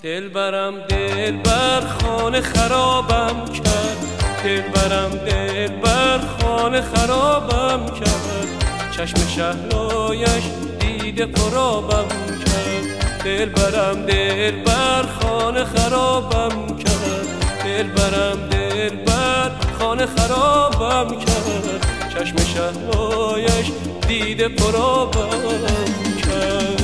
دلبرم دلبر خانه خرابم کرد، دلبرم دلبر خانه خرابم کرد، چشم شهلایش دیده پرابم کرد. دلبرم دلبر خانه خرابم کرد، دلبرم دلبر خانه خرابم کرد، چشم شهلایش دیده پرابم کرد.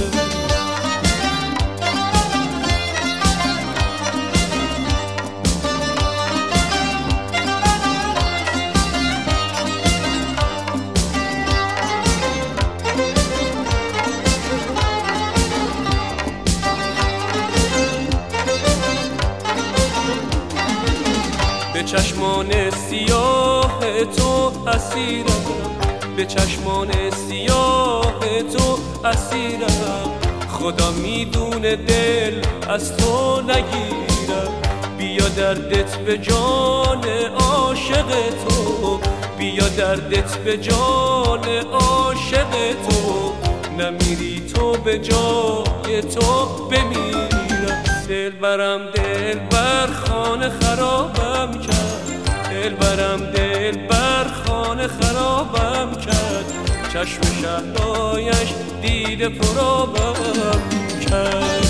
به چشمان سیاه تو اسیرم، به چشمان سیاه تو اسیرم، خدا میدونه دل از تو نگیرم. بیا دردت به جان عاشق تو، بیا دردت به جان عاشق تو، نمیری تو به جای تو بمیرم. دلبرم دلبر خانه خرابم کرد، دلبرم دلبر خانه خرابم کرد، چشم شهلایش دیده پرابم کرد.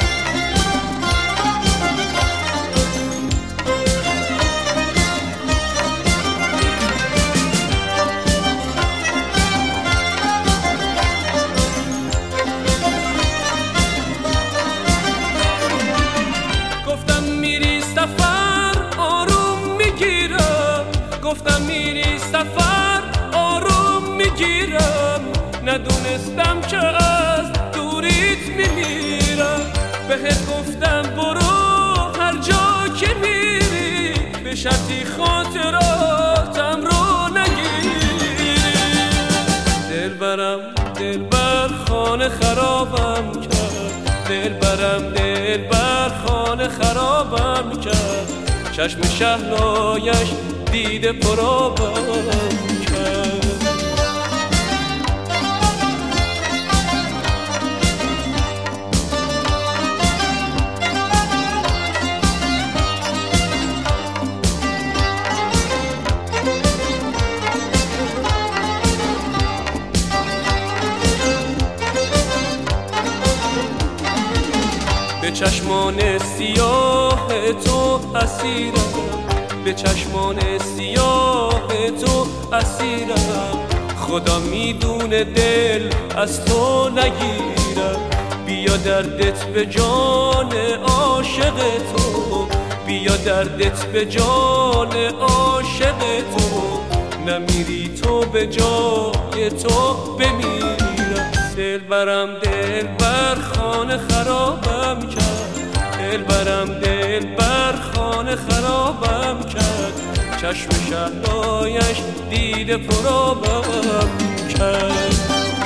گفتم میری سفر آروم میگیرم، ندونستم که از دوریت میمیرم. بهت گفتم برو هر جا که میری، به شرطی خاطراتم رو نگیری. دلبرم دلبر خانه خرابم کرد، دلبرم دلبر خانه خرابم کرد، چشم شهلایش دیده پرابم کرد. به چشمان سیاه تو اسیرم، به چشمان سیاه تو اسیرم، خدا میدونه دل از تو نگیرم. بیا دردت به جان عاشق تو، بیا دردت به جان عاشق تو، نمیری تو به جای تو بمیرم. دلبرم دلبر خانه خرابم کرد، دلبرم دلبر خانه خرابم کرد، چشم شهلایش دیده پرابم کرد.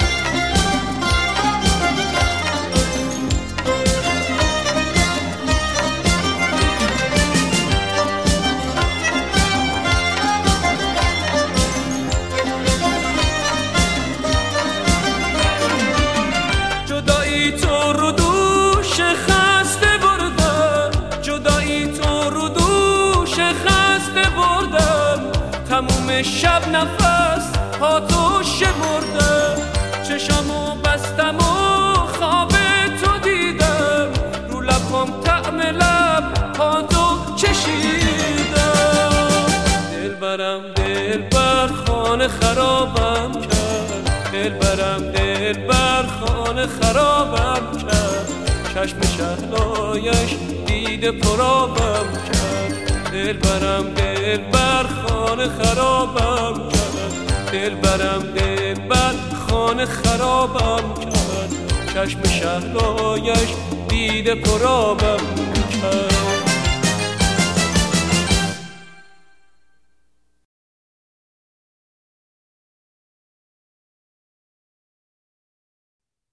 جدایی تو رو دوش خسته بردم، جدایی تو رو دوش خسته بردم، تموم شب نفس ها تو شمردم، چشمو بستم و خواب تو دیدم، رو لبم طعم لب ها تو چشیدم. دلبرم دلبر خانه خرابم کرد، دلبرم دلبر خانه خرابم کرد، چشم شهلایش دیده پرابم کرد. دلبرم دلبر خانه خرابم کرد، دلبرم دلبر خانه خرابم کرد، چشم شهلایش دیده پرابم